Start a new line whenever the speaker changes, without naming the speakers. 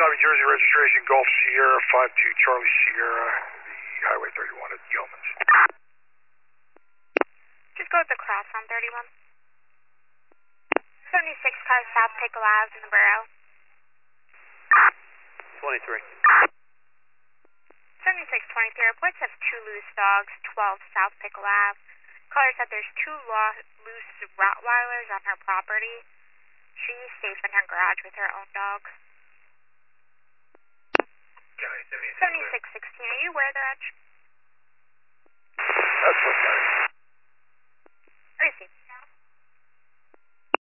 Tommy, Jersey registration, Gulf Sierra, 52 Charlie Sierra, the Highway 31 at Yeoman's.
Just go with the cross on 31. 76 car South Pickle Ave in the borough.
23.
7623, reports of 2 loose dogs, 12 South Pickle Ave. Caller said there's 2 loose Rottweilers on her property. She's safe in her garage with her own dogs. 7616, are you aware of the reg?
That's okay.
Receive.